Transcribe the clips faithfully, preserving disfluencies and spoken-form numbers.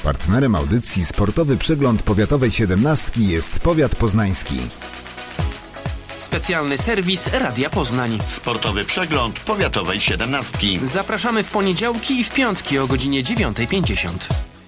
Partnerem audycji Sportowy Przegląd Powiatowej siedemnastki jest Powiat Poznański. Specjalny serwis Radia Poznań. Sportowy Przegląd Powiatowej siedemnastki. Zapraszamy w poniedziałki i w piątki o godzinie dziewiąta pięćdziesiąt.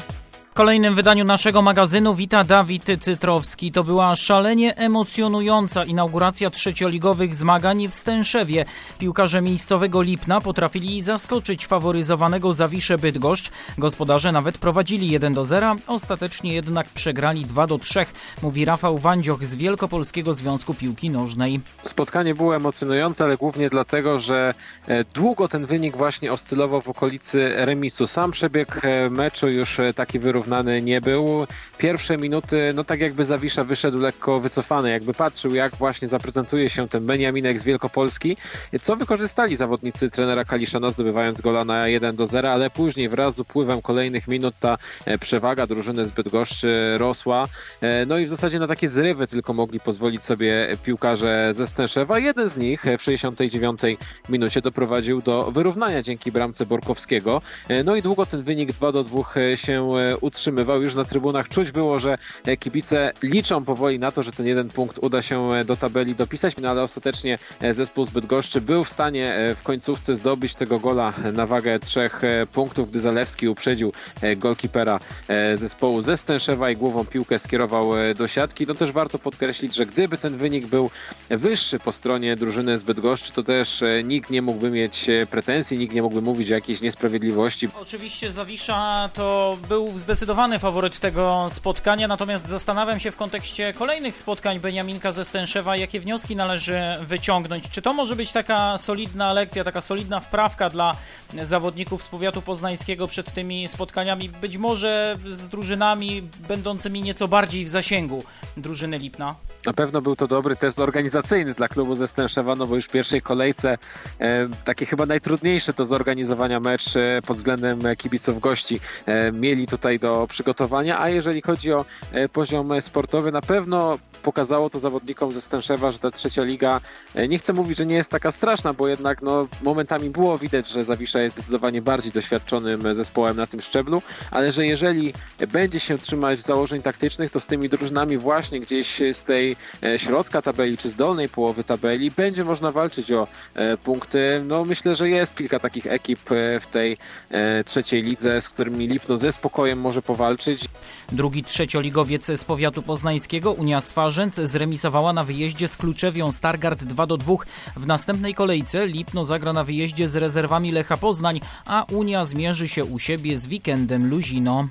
W kolejnym wydaniu naszego magazynu wita Dawid Cytrowski. To była szalenie emocjonująca inauguracja trzecioligowych zmagań w Stęszewie. Piłkarze miejscowego Lipna potrafili zaskoczyć faworyzowanego Zawiszę Bydgoszcz. Gospodarze nawet prowadzili jeden do zera, ostatecznie jednak przegrali dwa do trzech, mówi Rafał Wandzioch z Wielkopolskiego Związku Piłki Nożnej. Spotkanie było emocjonujące, ale głównie dlatego, że długo ten wynik właśnie oscylował w okolicy remisu. Sam przebieg meczu już taki wyrównany nie był. Pierwsze minuty, no tak jakby Zawisza wyszedł lekko wycofany, jakby patrzył, jak właśnie zaprezentuje się ten Beniaminek z Wielkopolski, co wykorzystali zawodnicy trenera Kaliszana, zdobywając gola na jeden do zera, ale później wraz z upływem kolejnych minut ta przewaga drużyny z Bydgoszczy rosła. No i w zasadzie na takie zrywy tylko mogli pozwolić sobie piłkarze ze Stęszewa. Jeden z nich w sześćdziesiątej dziewiątej minucie doprowadził do wyrównania dzięki bramce Borkowskiego. No i długo ten wynik dwa do dwóch się utrzymywał. Już na trybunach czuć było, że kibice liczą powoli na to, że ten jeden punkt uda się do tabeli dopisać, no ale ostatecznie zespół z Bydgoszczy był w stanie w końcówce zdobyć tego gola na wagę trzech punktów, gdy Zalewski uprzedził golkipera zespołu ze Stęszewa i głową piłkę skierował do siatki. No też warto podkreślić, że gdyby ten wynik był wyższy po stronie drużyny z Bydgoszczy, to też nikt nie mógłby mieć pretensji, nikt nie mógłby mówić o jakiejś niesprawiedliwości. Oczywiście Zawisza to był zdecydowany faworyt tego spotkania, natomiast zastanawiam się w kontekście kolejnych spotkań Beniaminka ze Stęszewa, jakie wnioski należy wyciągnąć. Czy to może być taka solidna lekcja, taka solidna wprawka dla zawodników z powiatu poznańskiego przed tymi spotkaniami, być może z drużynami będącymi nieco bardziej w zasięgu drużyny Lipna? Na pewno był to dobry test organizacyjny dla klubu ze Stęszewa, no bo już w pierwszej kolejce e, takie chyba najtrudniejsze do zorganizowania mecz e, pod względem kibiców gości e, mieli tutaj do przygotowania, a jeżeli chodzi o e, poziom sportowy, na pewno pokazało to zawodnikom ze Stęszewa, że ta trzecia liga, e, nie chcę mówić, że nie jest taka straszna, bo jednak no, momentami było widać, że Zawisza jest zdecydowanie bardziej doświadczonym zespołem na tym szczeblu, ale że jeżeli będzie się trzymać założeń taktycznych, to z tymi drużynami właśnie gdzieś z tej e, środka tabeli, czy z dolnej połowy tabeli będzie można walczyć o e, punkty. No myślę, że jest kilka takich ekip e, w tej e, trzeciej lidze, z którymi Lipno ze spokojem może powalczyć. Drugi trzecioligowiec z powiatu poznańskiego, Unia Swarzędz, zremisowała na wyjeździe z Kluczewią Stargard dwa do dwóch. W następnej kolejce Lipno zagra na wyjeździe z rezerwami Lecha Poznań, a Unia zmierzy się u siebie z Weekendem Luzino.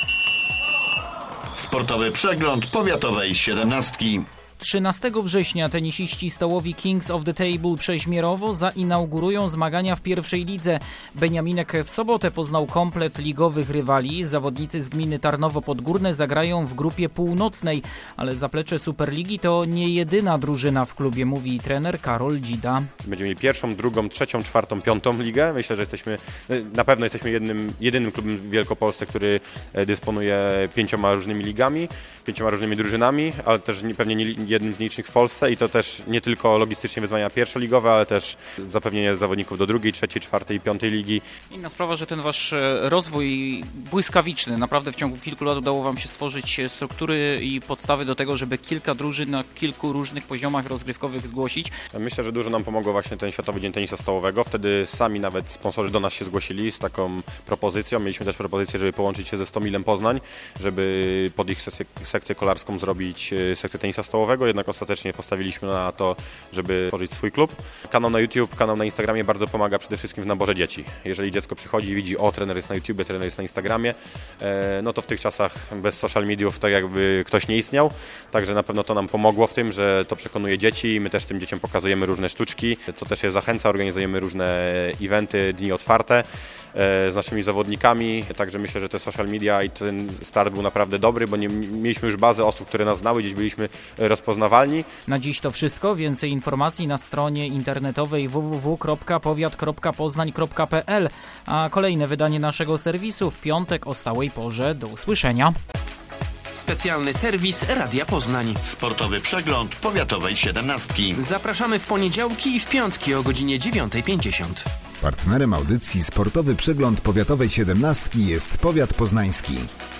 Sportowy Przegląd Powiatowej siedemnastki. trzynastego września tenisiści stołowi Kings of the Table Przeźmierowo zainaugurują zmagania w pierwszej lidze. Beniaminek w sobotę poznał komplet ligowych rywali. Zawodnicy z gminy Tarnowo Podgórne zagrają w grupie północnej, ale zaplecze Superligi to nie jedyna drużyna w klubie, mówi trener Karol Dzida. Będziemy mieli pierwszą, drugą, trzecią, czwartą, piątą ligę. Myślę, że jesteśmy, na pewno jesteśmy jednym, jedynym klubem w Wielkopolsce, który dysponuje pięcioma różnymi ligami, pięcioma różnymi drużynami, ale też pewnie nie jednym z nielicznych w Polsce i to też nie tylko logistycznie wyzwania pierwszoligowe, ale też zapewnienie zawodników do drugiej, trzeciej, czwartej i piątej ligi. Inna sprawa, że ten wasz rozwój błyskawiczny, naprawdę w ciągu kilku lat udało wam się stworzyć struktury i podstawy do tego, żeby kilka drużyn na kilku różnych poziomach rozgrywkowych zgłosić. Myślę, że dużo nam pomogło właśnie ten Światowy Dzień Tenisa Stołowego. Wtedy sami nawet sponsorzy do nas się zgłosili z taką propozycją. Mieliśmy też propozycję, żeby połączyć się ze Stomilem Poznań, żeby pod ich sekcję, sekcję kolarską zrobić sekcję tenisa stołowego. Jednak ostatecznie postawiliśmy na to, żeby tworzyć swój klub. Kanał na YouTube, kanał na Instagramie bardzo pomaga przede wszystkim w naborze dzieci. Jeżeli dziecko przychodzi i widzi, o, trener jest na YouTubie, trener jest na Instagramie, no to w tych czasach bez social mediów tak jakby ktoś nie istniał. Także na pewno to nam pomogło w tym, że to przekonuje dzieci i my też tym dzieciom pokazujemy różne sztuczki, co też je zachęca. Organizujemy różne eventy, dni otwarte z naszymi zawodnikami, także myślę, że te social media i ten start był naprawdę dobry, bo nie mieliśmy już bazę osób, które nas znały, gdzieś byliśmy rozpoznawalni. Na dziś to wszystko. Więcej informacji na stronie internetowej w w w kropka powiat kropka poznań kropka p l, a kolejne wydanie naszego serwisu w piątek o stałej porze. Do usłyszenia. Specjalny serwis Radia Poznań. Sportowy Przegląd Powiatowej siedemnastki. Zapraszamy w poniedziałki i w piątki o godzinie dziewiąta pięćdziesiąt. Partnerem audycji Sportowy Przegląd Powiatowej siedemnastki jest Powiat Poznański.